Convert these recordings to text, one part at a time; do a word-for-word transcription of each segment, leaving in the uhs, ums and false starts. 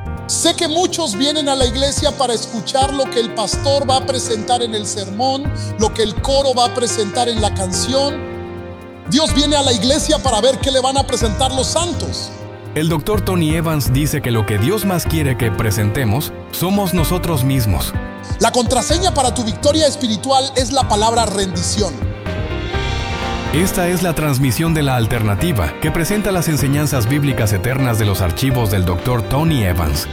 Sé que muchos vienen a la iglesia para escuchar lo que el pastor va a presentar en el sermón, lo que el coro va a presentar en la canción. Dios viene a la iglesia para ver qué le van a presentar los santos. El doctor Tony Evans dice que lo que Dios más quiere que presentemos somos nosotros mismos. La contraseña para tu victoria espiritual es la palabra rendición. Esta es la transmisión de La Alternativa, que presenta las enseñanzas bíblicas eternas de los archivos del doctor Tony Evans.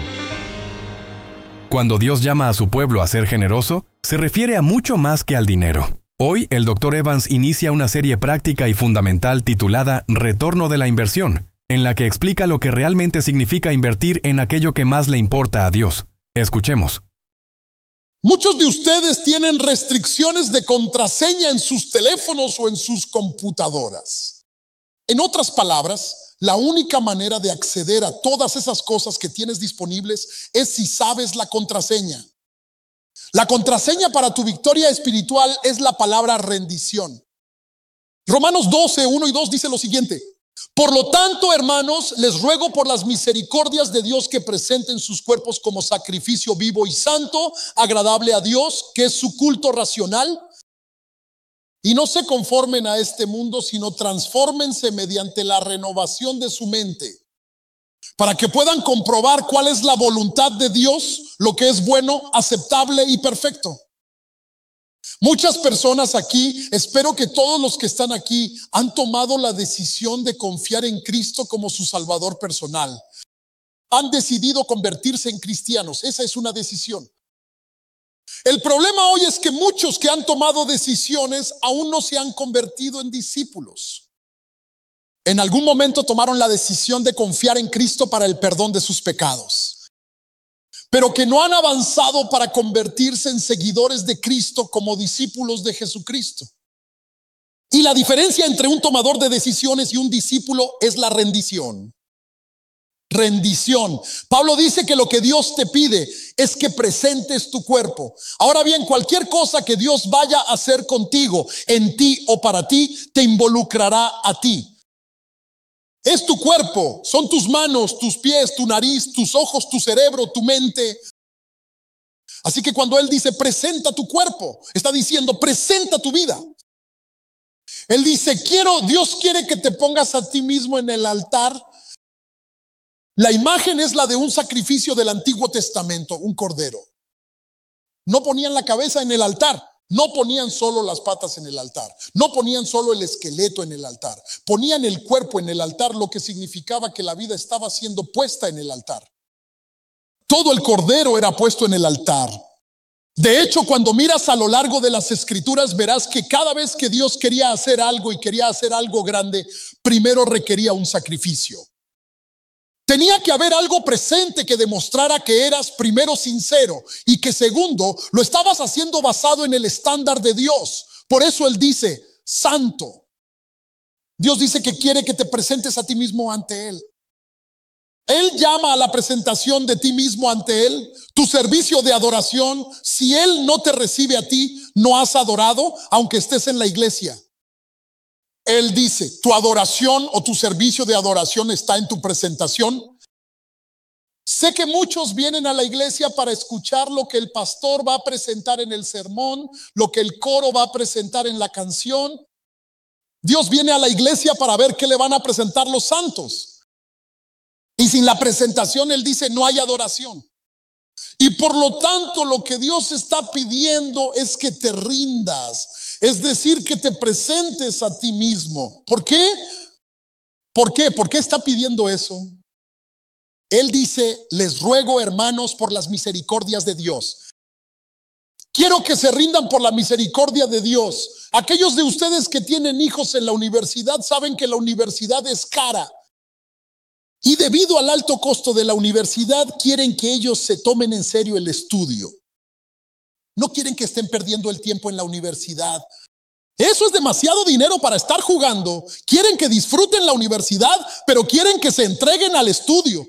Cuando Dios llama a su pueblo a ser generoso, se refiere a mucho más que al dinero. Hoy, el doctor Evans inicia una serie práctica y fundamental titulada Retorno de la inversión, en la que explica lo que realmente significa invertir en aquello que más le importa a Dios. Escuchemos. Muchos de ustedes tienen restricciones de contraseña en sus teléfonos o en sus computadoras. En otras palabras, la única manera de acceder a todas esas cosas que tienes disponibles es si sabes la contraseña. La contraseña para tu victoria espiritual es la palabra rendición. Romanos doce, uno y dos dice lo siguiente: por lo tanto, hermanos, les ruego por las misericordias de Dios que presenten sus cuerpos como sacrificio vivo y santo, agradable a Dios, que es su culto racional. Y no se conformen a este mundo, sino transfórmense mediante la renovación de su mente, para que puedan comprobar cuál es la voluntad de Dios, lo que es bueno, aceptable y perfecto. Muchas personas aquí, espero que todos los que están aquí, han tomado la decisión de confiar en Cristo como su Salvador personal. Han decidido convertirse en cristianos. Esa es una decisión. El problema hoy es que muchos que han tomado decisiones aún no se han convertido en discípulos. En algún momento tomaron la decisión de confiar en Cristo para el perdón de sus pecados, pero que no han avanzado para convertirse en seguidores de Cristo como discípulos de Jesucristo. Y la diferencia entre un tomador de decisiones y un discípulo es la rendición. Rendición. Pablo dice que lo que Dios te pide es que presentes tu cuerpo. Ahora bien, cualquier cosa que Dios vaya a hacer contigo, en ti o para ti, te involucrará a ti. Es tu cuerpo, son tus manos, tus pies, tu nariz, tus ojos, tu cerebro, tu mente. Así que cuando él dice presenta tu cuerpo, está diciendo presenta tu vida. Él dice quiero, Dios quiere que te pongas a ti mismo en el altar. La imagen es la de un sacrificio del Antiguo Testamento, un cordero. No ponían la cabeza en el altar. No ponían solo las patas en el altar, no ponían solo el esqueleto en el altar, ponían el cuerpo en el altar, lo que significaba que la vida estaba siendo puesta en el altar. Todo el cordero era puesto en el altar. De hecho, cuando miras a lo largo de las escrituras, verás que cada vez que Dios quería hacer algo y quería hacer algo grande, primero requería un sacrificio. Tenía que haber algo presente que demostrara que eras primero sincero y que segundo lo estabas haciendo basado en el estándar de Dios. Por eso él dice santo. Dios dice que quiere que te presentes a ti mismo ante él. Él llama a la presentación de ti mismo ante él, tu servicio de adoración. Si él no te recibe a ti, no has adorado, aunque estés en la iglesia. Él dice, tu adoración o tu servicio de adoración está en tu presentación. Sé que muchos vienen a la iglesia para escuchar lo que el pastor va a presentar en el sermón, lo que el coro va a presentar en la canción. Dios viene a la iglesia para ver qué le van a presentar los santos. Y sin la presentación, él dice, no hay adoración. Y por lo tanto, lo que Dios está pidiendo es que te rindas. Es decir, que te presentes a ti mismo. ¿Por qué? ¿Por qué? ¿Por qué está pidiendo eso? Él dice, les ruego, hermanos, por las misericordias de Dios. Quiero que se rindan por la misericordia de Dios. Aquellos de ustedes que tienen hijos en la universidad saben que la universidad es cara. Y debido al alto costo de la universidad, quieren que ellos se tomen en serio el estudio. No quieren que estén perdiendo el tiempo en la universidad. Eso es demasiado dinero para estar jugando. Quieren que disfruten la universidad, pero quieren que se entreguen al estudio.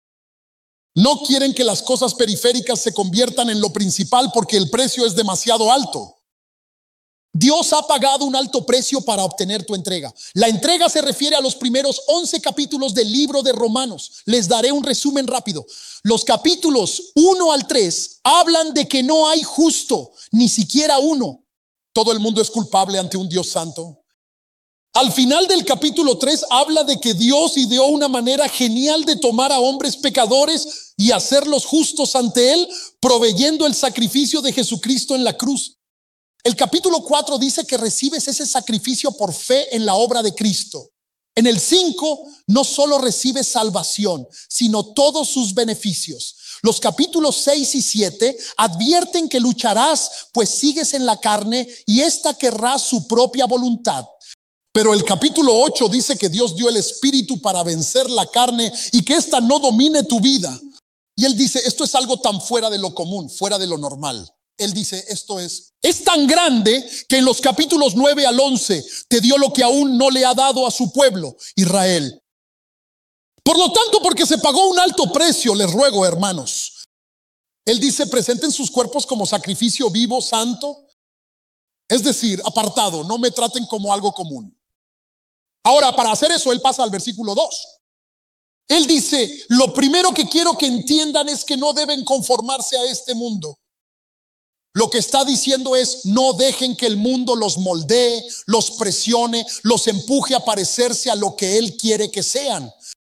No quieren que las cosas periféricas se conviertan en lo principal porque el precio es demasiado alto. Dios ha pagado un alto precio para obtener tu entrega. La entrega se refiere a los primeros once capítulos del libro de Romanos. Les daré un resumen rápido. Los capítulos uno al tres hablan de que no hay justo, ni siquiera uno. Todo el mundo es culpable ante un Dios santo. Al final del capítulo tres habla de que Dios ideó una manera genial de tomar a hombres pecadores y hacerlos justos ante Él, proveyendo el sacrificio de Jesucristo en la cruz. El capítulo cuatro dice que recibes ese sacrificio por fe en la obra de Cristo. En el cinco no solo recibes salvación, sino todos sus beneficios. Los capítulos seis y siete advierten que lucharás, pues sigues en la carne y ésta querrá su propia voluntad. Pero el capítulo ocho dice que Dios dio el espíritu para vencer la carne y que ésta no domine tu vida. Y él dice, esto es algo tan fuera de lo común, fuera de lo normal. Él dice, esto es, es tan grande que en los capítulos nueve al once te dio lo que aún no le ha dado a su pueblo, Israel. Por lo tanto, porque se pagó un alto precio, les ruego, hermanos. Él dice, presenten sus cuerpos como sacrificio vivo, santo. Es decir, apartado, no me traten como algo común. Ahora, para hacer eso, él pasa al versículo dos. Él dice, lo primero que quiero que entiendan es que no deben conformarse a este mundo. Lo que está diciendo es, no dejen que el mundo los moldee, los presione, los empuje a parecerse a lo que él quiere que sean.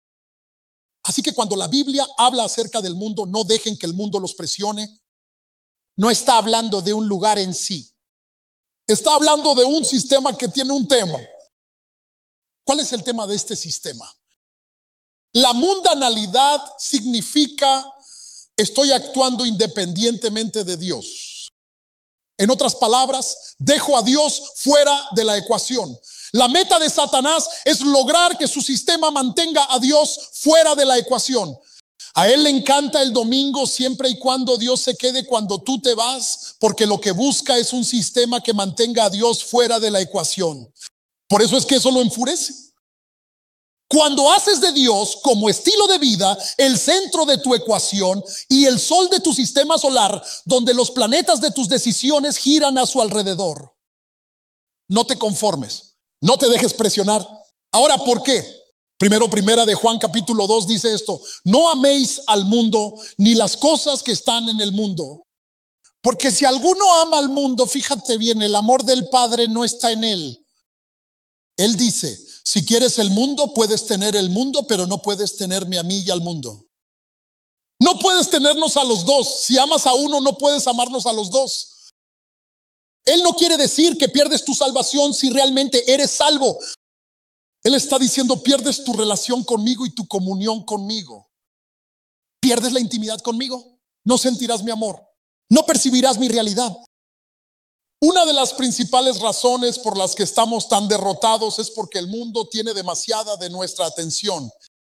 Así que cuando la Biblia habla acerca del mundo, no dejen que el mundo los presione. No está hablando de un lugar en sí. Está hablando de un sistema que tiene un tema. ¿Cuál es el tema de este sistema? La mundanalidad significa estoy actuando independientemente de Dios. En otras palabras, dejo a Dios fuera de la ecuación. La meta de Satanás es lograr que su sistema mantenga a Dios fuera de la ecuación. A él le encanta el domingo siempre y cuando Dios se quede cuando tú te vas, porque lo que busca es un sistema que mantenga a Dios fuera de la ecuación. Por eso es que eso lo enfurece. Cuando haces de Dios como estilo de vida el centro de tu ecuación y el sol de tu sistema solar, donde los planetas de tus decisiones giran a su alrededor, no te conformes, no te dejes presionar. Ahora, ¿por qué? Primero, primera de Juan capítulo dos dice esto: no améis al mundo ni las cosas que están en el mundo, porque si alguno ama al mundo, fíjate bien, el amor del Padre no está en él. Él dice, si quieres el mundo, puedes tener el mundo, pero no puedes tenerme a mí y al mundo. No puedes tenernos a los dos. Si amas a uno, no puedes amarnos a los dos. Él no quiere decir que pierdes tu salvación si realmente eres salvo. Él está diciendo, pierdes tu relación conmigo y tu comunión conmigo. Pierdes la intimidad conmigo, no sentirás mi amor, no percibirás mi realidad. Una de las principales razones por las que estamos tan derrotados es porque el mundo tiene demasiada de nuestra atención.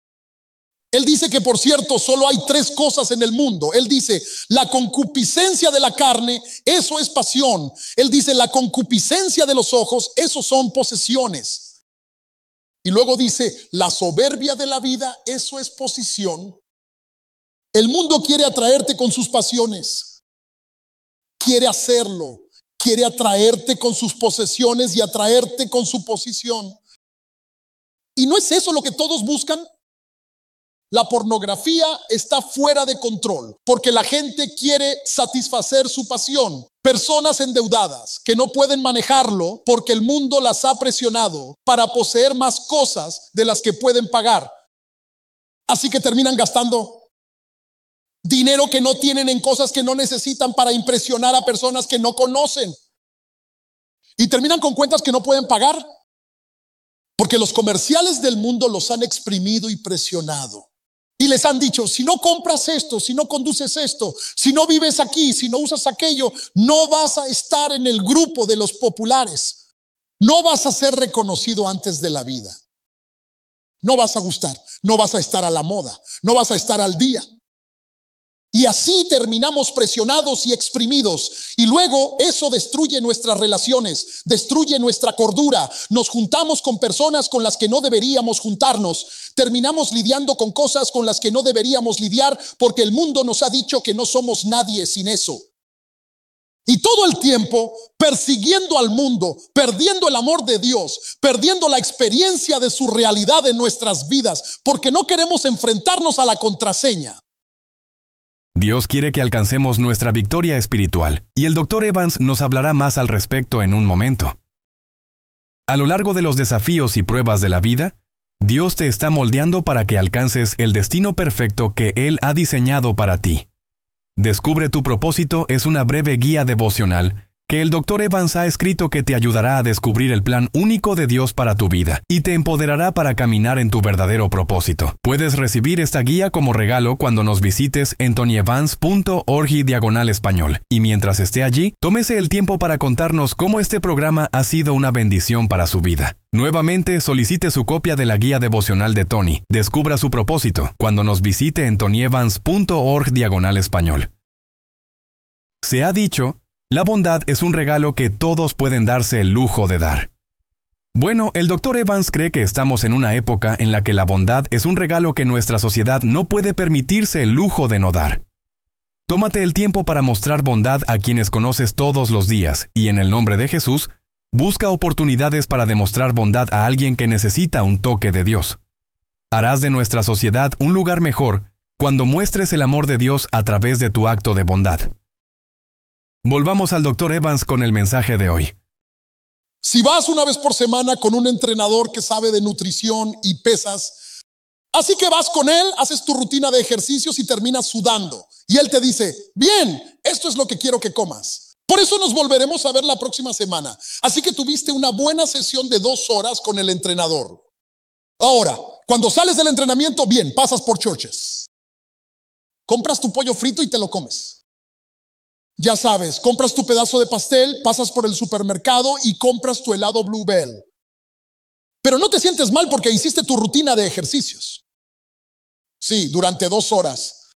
Él dice que, por cierto, solo hay tres cosas en el mundo. Él dice, la concupiscencia de la carne, eso es pasión. Él dice, la concupiscencia de los ojos, eso son posesiones. Y luego dice, la soberbia de la vida, eso es posición. El mundo quiere atraerte con sus pasiones. Quiere hacerlo. Quiere atraerte con sus posesiones y atraerte con su posición. ¿Y no es eso lo que todos buscan? La pornografía está fuera de control porque la gente quiere satisfacer su pasión. Personas endeudadas que no pueden manejarlo porque el mundo las ha presionado para poseer más cosas de las que pueden pagar. Así que terminan gastando dinero que no tienen en cosas que no necesitan para impresionar a personas que no conocen. Y terminan con cuentas que no pueden pagar. Porque los comerciales del mundo los han exprimido y presionado. Y les han dicho, si no compras esto, si no conduces esto, si no vives aquí, si no usas aquello, no vas a estar en el grupo de los populares. No vas a ser reconocido antes de la vida. No vas a gustar, no vas a estar a la moda, no vas a estar al día. Y así terminamos presionados y exprimidos. Y luego eso destruye nuestras relaciones, destruye nuestra cordura. Nos juntamos con personas con las que no deberíamos juntarnos. Terminamos lidiando con cosas con las que no deberíamos lidiar porque el mundo nos ha dicho que no somos nadie sin eso. Y todo el tiempo persiguiendo al mundo, perdiendo el amor de Dios, perdiendo la experiencia de su realidad en nuestras vidas, porque no queremos enfrentarnos a la contraseña. Dios quiere que alcancemos nuestra victoria espiritual, y el doctor Evans nos hablará más al respecto en un momento. A lo largo de los desafíos y pruebas de la vida, Dios te está moldeando para que alcances el destino perfecto que Él ha diseñado para ti. Descubre tu propósito es una breve guía devocional que el doctor Evans ha escrito que te ayudará a descubrir el plan único de Dios para tu vida y te empoderará para caminar en tu verdadero propósito. Puedes recibir esta guía como regalo cuando nos visites en tony evans punto org diagonal español. Y mientras esté allí, tómese el tiempo para contarnos cómo este programa ha sido una bendición para su vida. Nuevamente, solicite su copia de la guía devocional de Tony. Descubra su propósito cuando nos visite en tony evans punto org diagonal español. Se ha dicho, la bondad es un regalo que todos pueden darse el lujo de dar. Bueno, el doctor Evans cree que estamos en una época en la que la bondad es un regalo que nuestra sociedad no puede permitirse el lujo de no dar. Tómate el tiempo para mostrar bondad a quienes conoces todos los días y en el nombre de Jesús, busca oportunidades para demostrar bondad a alguien que necesita un toque de Dios. Harás de nuestra sociedad un lugar mejor cuando muestres el amor de Dios a través de tu acto de bondad. Volvamos al doctor Evans con el mensaje de hoy. Si vas una vez por semana con un entrenador que sabe de nutrición y pesas, así que vas con él, haces tu rutina de ejercicios y terminas sudando. Y él te dice, bien, esto es lo que quiero que comas. Por eso nos volveremos a ver la próxima semana. Así que tuviste una buena sesión de dos horas con el entrenador. Ahora, cuando sales del entrenamiento, bien, pasas por Churches. Compras tu pollo frito y te lo comes. Ya sabes, compras tu pedazo de pastel, pasas por el supermercado y compras tu helado Bluebell. Pero no te sientes mal porque hiciste tu rutina de ejercicios. Sí, durante dos horas.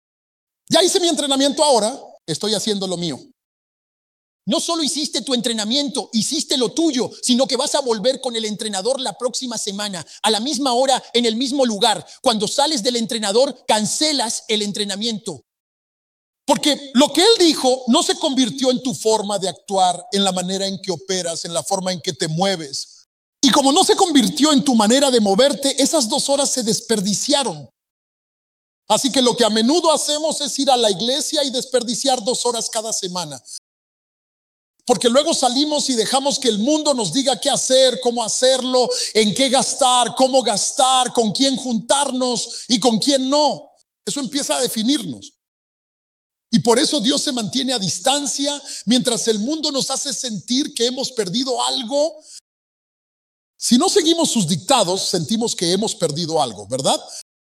Ya hice mi entrenamiento, ahora estoy haciendo lo mío. No solo hiciste tu entrenamiento, hiciste lo tuyo, sino que vas a volver con el entrenador la próxima semana, a la misma hora, en el mismo lugar. Cuando sales del entrenador, cancelas el entrenamiento. Porque lo que él dijo no se convirtió en tu forma de actuar, en la manera en que operas, en la forma en que te mueves. Y como no se convirtió en tu manera de moverte, esas dos horas se desperdiciaron. Así que lo que a menudo hacemos es ir a la iglesia y desperdiciar dos horas cada semana. Porque luego salimos y dejamos que el mundo nos diga qué hacer, cómo hacerlo, en qué gastar, cómo gastar, con quién juntarnos y con quién no. Eso empieza a definirnos. Y por eso Dios se mantiene a distancia mientras el mundo nos hace sentir que hemos perdido algo. Si no seguimos sus dictados, sentimos que hemos perdido algo, ¿verdad?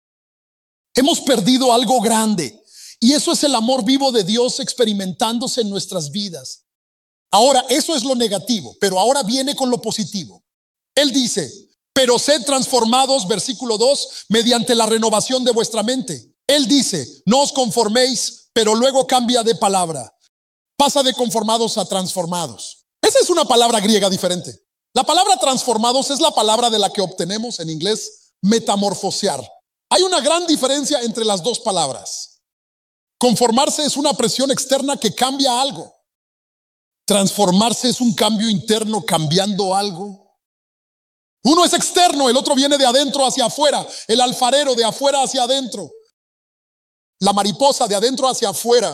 Hemos perdido algo grande. Y eso es el amor vivo de Dios experimentándose en nuestras vidas. Ahora, eso es lo negativo, pero ahora viene con lo positivo. Él dice, pero sed transformados, versículo dos, mediante la renovación de vuestra mente. Él dice, no os conforméis, pero luego cambia de palabra. Pasa de conformados a transformados. Esa es una palabra griega diferente. La palabra transformados es la palabra de la que obtenemos en inglés metamorfosear. Hay una gran diferencia entre las dos palabras. Conformarse es una presión externa que cambia algo. Transformarse es un cambio interno cambiando algo. Uno es externo, el otro viene de adentro hacia afuera. El alfarero de afuera hacia adentro. La mariposa de adentro hacia afuera.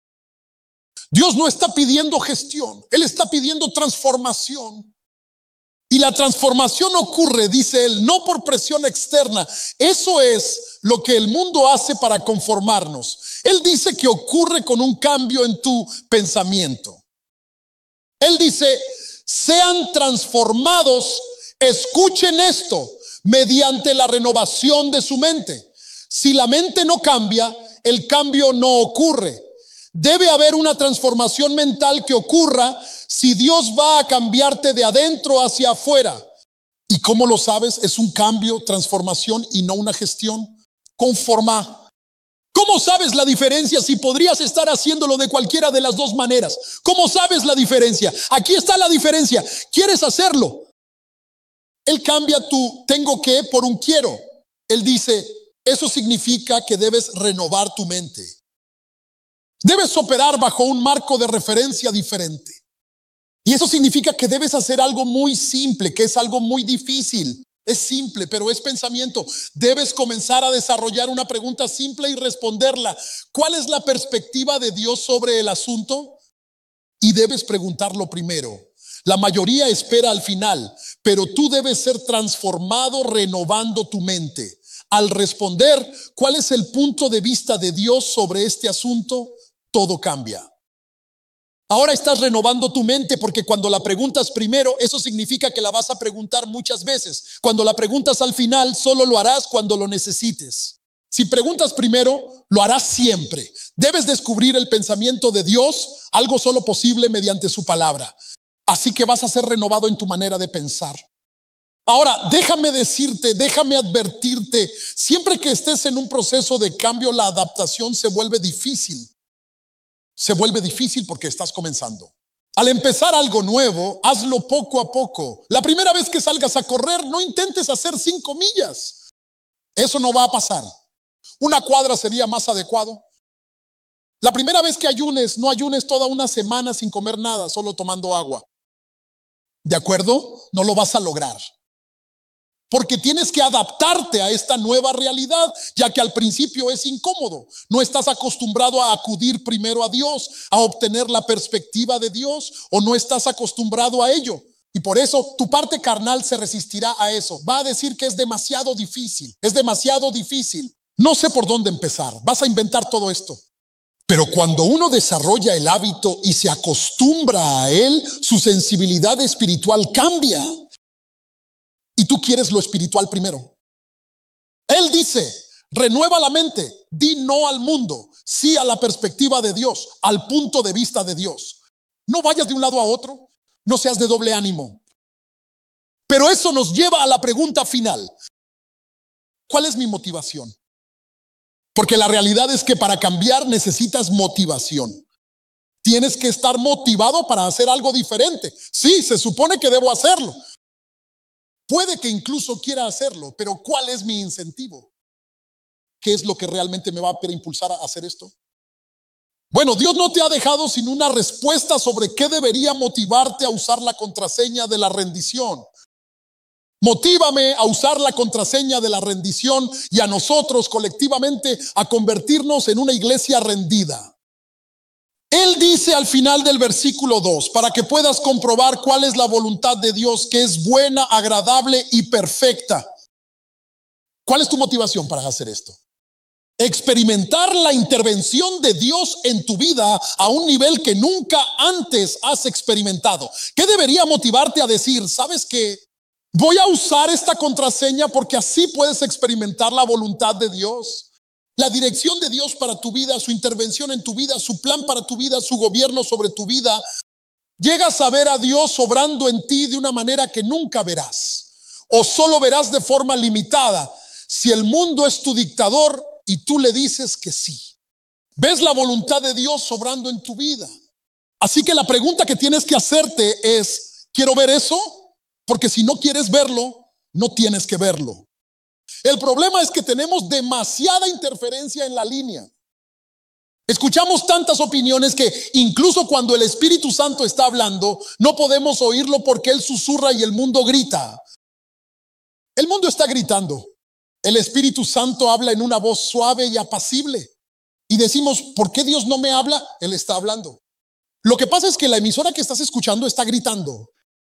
Dios no está pidiendo gestión, Él está pidiendo transformación. Y la transformación ocurre, dice Él, no por presión externa. Eso es lo que el mundo hace para conformarnos. Él dice que ocurre con un cambio en tu pensamiento. Él dice, sean transformados, escuchen esto, mediante la renovación de su mente. Si la mente no cambia, el cambio no ocurre. Debe haber una transformación mental que ocurra si Dios va a cambiarte de adentro hacia afuera. ¿Y cómo lo sabes? Es un cambio, transformación y no una gestión. Conforma. ¿Cómo sabes la diferencia si podrías estar haciéndolo de cualquiera de las dos maneras? ¿Cómo sabes la diferencia? Aquí está la diferencia. ¿Quieres hacerlo? Él cambia tu tengo que por un quiero. Él dice, eso significa que debes renovar tu mente. Debes operar bajo un marco de referencia diferente. Y eso significa que debes hacer algo muy simple, que es algo muy difícil. Es simple, pero es pensamiento. Debes comenzar a desarrollar una pregunta simple y responderla. ¿Cuál es la perspectiva de Dios sobre el asunto? Y debes preguntarlo primero. La mayoría espera al final, pero tú debes ser transformado renovando tu mente. Al responder, ¿cuál es el punto de vista de Dios sobre este asunto? Todo cambia. Ahora estás renovando tu mente porque cuando la preguntas primero, eso significa que la vas a preguntar muchas veces. Cuando la preguntas al final, solo lo harás cuando lo necesites. Si preguntas primero, lo harás siempre. Debes descubrir el pensamiento de Dios, algo solo posible mediante su palabra. Así que vas a ser renovado en tu manera de pensar. Ahora, déjame decirte, déjame advertirte, siempre que estés en un proceso de cambio, la adaptación se vuelve difícil. Se vuelve difícil porque estás comenzando. Al empezar algo nuevo, hazlo poco a poco. La primera vez que salgas a correr, no intentes hacer cinco millas. Eso no va a pasar. Una cuadra sería más adecuado. La primera vez que ayunes, no ayunes toda una semana sin comer nada, solo tomando agua. ¿De acuerdo? No lo vas a lograr. Porque tienes que adaptarte a esta nueva realidad, ya que al principio es incómodo. No estás acostumbrado a acudir primero a Dios, a obtener la perspectiva de Dios, o no estás acostumbrado a ello. Y por eso tu parte carnal se resistirá a eso. Va a decir que es demasiado difícil, es demasiado difícil. No sé por dónde empezar, vas a inventar todo esto. Pero cuando uno desarrolla el hábito y se acostumbra a él, su sensibilidad espiritual cambia. Y tú quieres lo espiritual primero. Él dice, renueva la mente, di no al mundo, sí a la perspectiva de Dios, al punto de vista de Dios. No vayas de un lado a otro, no seas de doble ánimo. Pero eso nos lleva a la pregunta final. ¿Cuál es mi motivación? Porque la realidad es que para cambiar necesitas motivación. Tienes que estar motivado para hacer algo diferente. Sí, se supone que debo hacerlo. Puede que incluso quiera hacerlo, pero ¿cuál es mi incentivo? ¿Qué es lo que realmente me va a impulsar a hacer esto? Bueno, Dios no te ha dejado sin una respuesta sobre qué debería motivarte a usar la contraseña de la rendición. Motívame a usar la contraseña de la rendición y a nosotros colectivamente a convertirnos en una iglesia rendida. Él dice al final del versículo dos, para que puedas comprobar cuál es la voluntad de Dios, que es buena, agradable y perfecta. ¿Cuál es tu motivación para hacer esto? Experimentar la intervención de Dios en tu vida a un nivel que nunca antes has experimentado. ¿Qué debería motivarte a decir? ¿Sabes qué? Voy a usar esta contraseña porque así puedes experimentar la voluntad de Dios. La dirección de Dios para tu vida, su intervención en tu vida, su plan para tu vida, su gobierno sobre tu vida. Llegas a ver a Dios obrando en ti de una manera que nunca verás, o solo verás de forma limitada si el mundo es tu dictador y tú le dices que sí. Ves la voluntad de Dios obrando en tu vida. Así que la pregunta que tienes que hacerte es, ¿quiero ver eso? Porque si no quieres verlo, no tienes que verlo. El problema es que tenemos demasiada interferencia en la línea. Escuchamos tantas opiniones que incluso cuando el Espíritu Santo está hablando, no podemos oírlo porque Él susurra y el mundo grita. El mundo está gritando. El Espíritu Santo habla en una voz suave y apacible. Y decimos, ¿por qué Dios no me habla? Él está hablando. Lo que pasa es que la emisora que estás escuchando está gritando.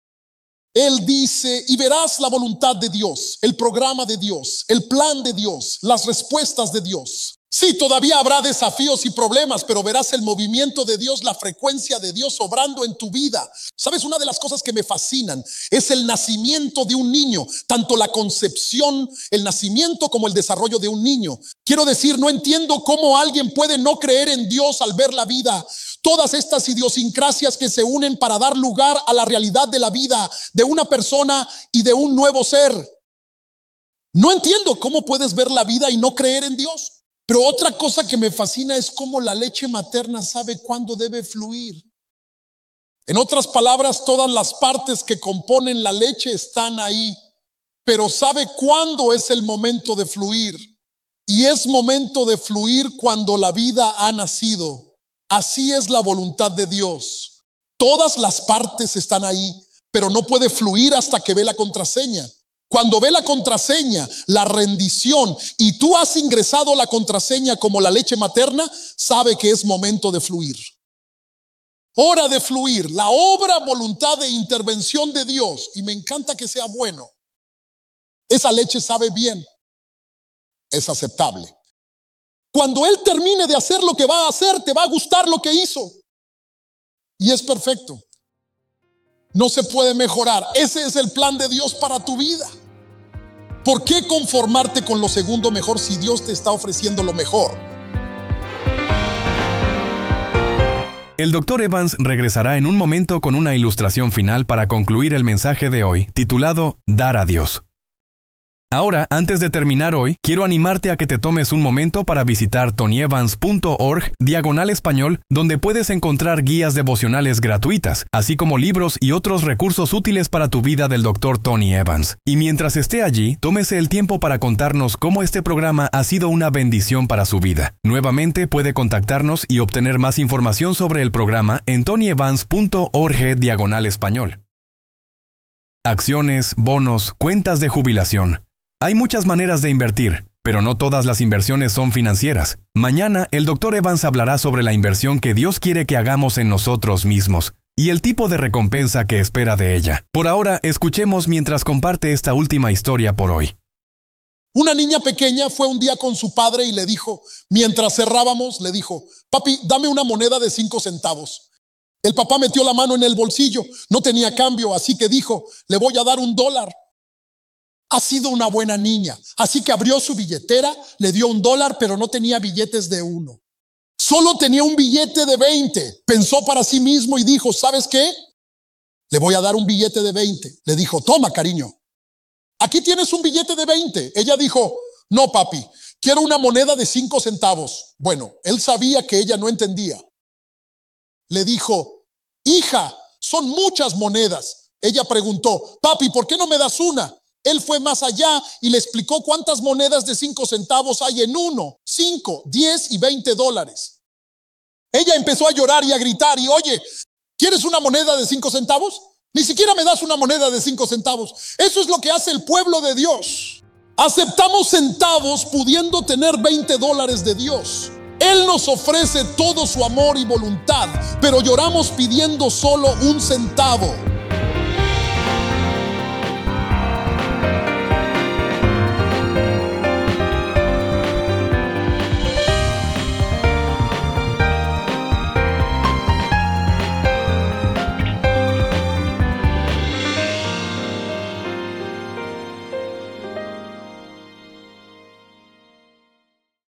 Él dice, y verás la voluntad de Dios, el programa de Dios, el plan de Dios, las respuestas de Dios. Sí, todavía habrá desafíos y problemas, pero verás el movimiento de Dios, la frecuencia de Dios obrando en tu vida. ¿Sabes? Una de las cosas que me fascinan es el nacimiento de un niño, tanto la concepción, el nacimiento como el desarrollo de un niño. Quiero decir, no entiendo cómo alguien puede no creer en Dios al ver la vida. Todas estas idiosincrasias que se unen para dar lugar a la realidad de la vida de una persona y de un nuevo ser. No entiendo cómo puedes ver la vida y no creer en Dios. Pero otra cosa que me fascina es cómo la leche materna sabe cuándo debe fluir. En otras palabras, todas las partes que componen la leche están ahí, pero sabe cuándo es el momento de fluir. Y es momento de fluir cuando la vida ha nacido. Así es la voluntad de Dios. Todas las partes están ahí, pero no puede fluir hasta que ve la contraseña. Cuando ve la contraseña, la rendición, y tú has ingresado la contraseña como la leche materna, sabe que es momento de fluir. Hora de fluir, la obra, voluntad de intervención de Dios. Y me encanta que sea bueno. Esa leche sabe bien, es aceptable. Cuando Él termine de hacer lo que va a hacer, te va a gustar lo que hizo. Y es perfecto. No se puede mejorar. Ese es el plan de Dios para tu vida. ¿Por qué conformarte con lo segundo mejor si Dios te está ofreciendo lo mejor? El doctor Evans regresará en un momento con una ilustración final para concluir el mensaje de hoy, titulado Dar a Dios. Ahora, antes de terminar hoy, quiero animarte a que te tomes un momento para visitar tonyevans punto org diagonal español, donde puedes encontrar guías devocionales gratuitas, así como libros y otros recursos útiles para tu vida del doctor Tony Evans. Y mientras esté allí, tómese el tiempo para contarnos cómo este programa ha sido una bendición para su vida. Nuevamente puede contactarnos y obtener más información sobre el programa en tonyevans punto org diagonal español. Acciones, bonos, cuentas de jubilación. Hay muchas maneras de invertir, pero no todas las inversiones son financieras. Mañana, el doctor Evans hablará sobre la inversión que Dios quiere que hagamos en nosotros mismos y el tipo de recompensa que espera de ella. Por ahora, escuchemos mientras comparte esta última historia por hoy. Una niña pequeña fue un día con su padre y le dijo, mientras cerrábamos, le dijo, papi, dame una moneda de cinco centavos. El papá metió la mano en el bolsillo, no tenía cambio, así que dijo, le voy a dar un dólar. Ha sido una buena niña, así que abrió su billetera, le dio un dólar, pero no tenía billetes de uno. Solo tenía un billete de veinte. Pensó para sí mismo y dijo, ¿sabes qué? Le voy a dar un billete de veinte. Le dijo, toma, cariño. Aquí tienes un billete de veinte. Ella dijo, no, papi, quiero una moneda de cinco centavos. Bueno, él sabía que ella no entendía. Le dijo, hija, son muchas monedas. Ella preguntó, papi, ¿por qué no me das una? Él fue más allá y le explicó cuántas monedas de cinco centavos hay en uno, cinco, diez y veinte dólares. Ella empezó a llorar y a gritar y oye, ¿quieres una moneda de cinco centavos? Ni siquiera me das una moneda de cinco centavos. Eso es lo que hace el pueblo de Dios. Aceptamos centavos pudiendo tener veinte dólares de Dios. Él nos ofrece todo su amor y voluntad, pero lloramos pidiendo solo un centavo.